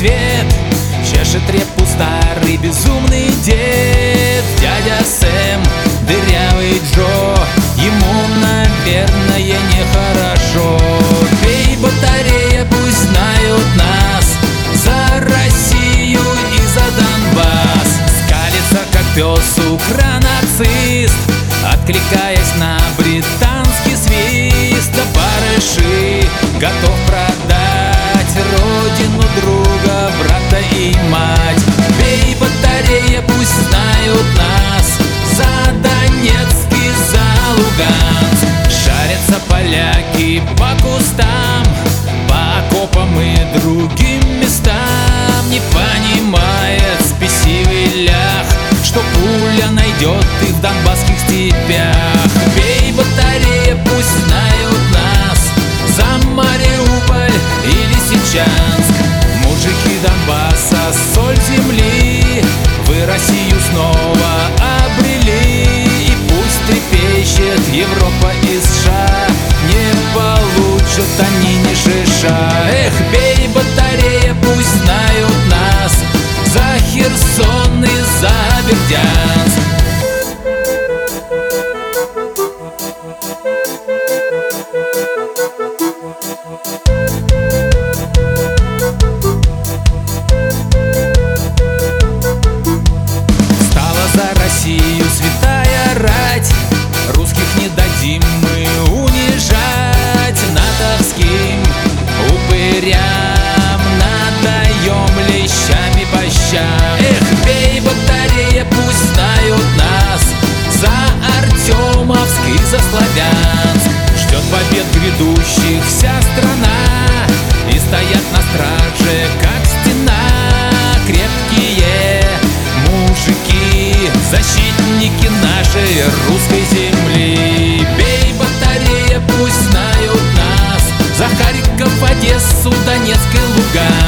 свет, чешет репу старый безумный дед. Дядя Сэм, дырявый Джо, ему, наверное, нехорошо. Пей, батарея, пусть знают нас за Россию и за Донбасс. Скалится, как пес укронацист, откликаясь на британский свист. До барыши готов продать родину, друга, брата и мать. Бей, батарея, пусть знают нас за Донецк и за Луганск. Шарятся поляки по кустам, по окопам и другим местам. Не понимает спесивый лях, что пуля найдет их в донбасских степях. Бей, батарея, пусть знают нас за Мариуполь и Лисичанск. Мужики Донбасса, соль земли, вы Россию снова обрели. И пусть трепещет Европа и США, не получат они ни шиша. Эх, бей, батарея, пусть знают нас за Херсон и за Бердянск. Стала за Россию святая рать, русских не дадим мы унижать. Натовским упырям надаем лещами по щам. Эх, бей, батарея, пусть знают нас за Артемовск и за Славянск. Ждет побед грядущих вся страна, и стоят на страже, как стена, крепкие мужики, защитники нашей русской земли. Бей, батарея, пусть знают нас за Харьков, Одессу, Донецк и Луганск.